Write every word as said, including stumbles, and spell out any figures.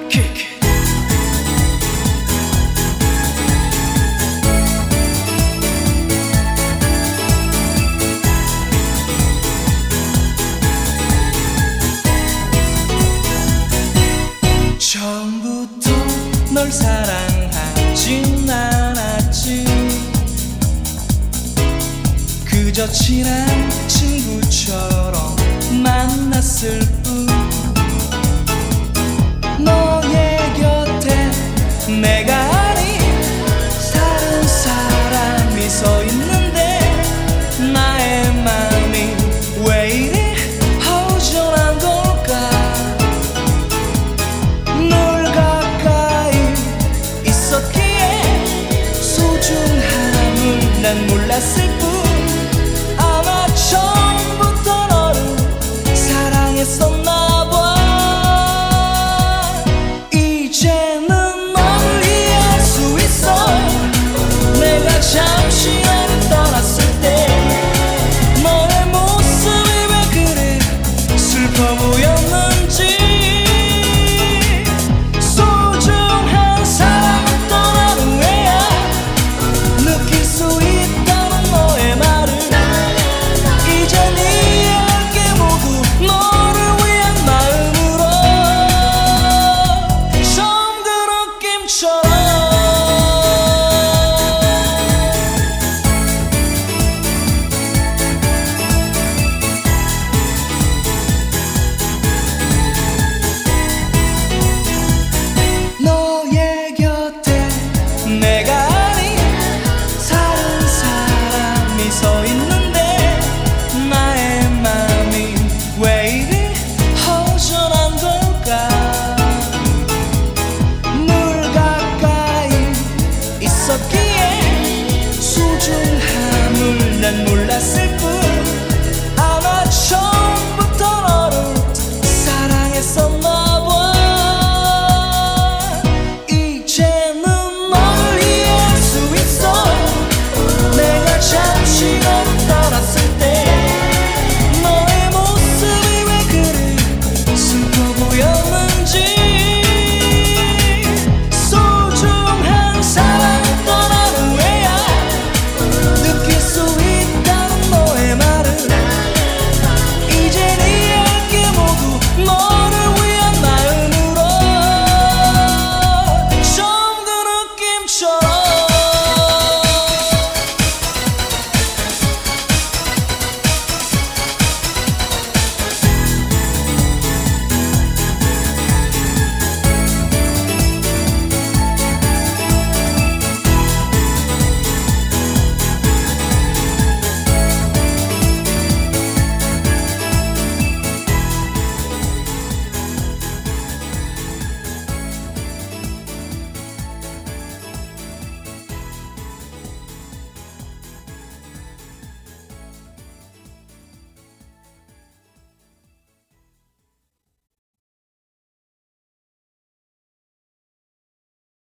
처음부터 널 사랑하진 않았지. 그저 친한 친구처럼 만났을 뿐. 너의 곁에 내가 아닌 다른 사람이 서 있는데 나의 맘이 왜 이리 허전한 걸까. 널 가까이 있었기에 소중함을 난 몰랐을 뿐. 아마 처음부터 너를 사랑했었나 봐. 이제는 널 이해할 수 있어. 내가 잠시 너를 떠났을 때 너의 모습이 왜 그래 슬퍼 보였는지. 소중한 사랑을 떠난 후에야 느낄 수 있다는 너의 말을. 이젠 이해할게 모두 너를 위한 마음으로. 처음 그 느낌처럼. 너의 곁에 내가 아닌 다른 사람이 서 있는데 나의 맘이 왜 이리 허전한 걸까. 늘 가까이 있었기에 소중함을 난 몰랐을 뿐.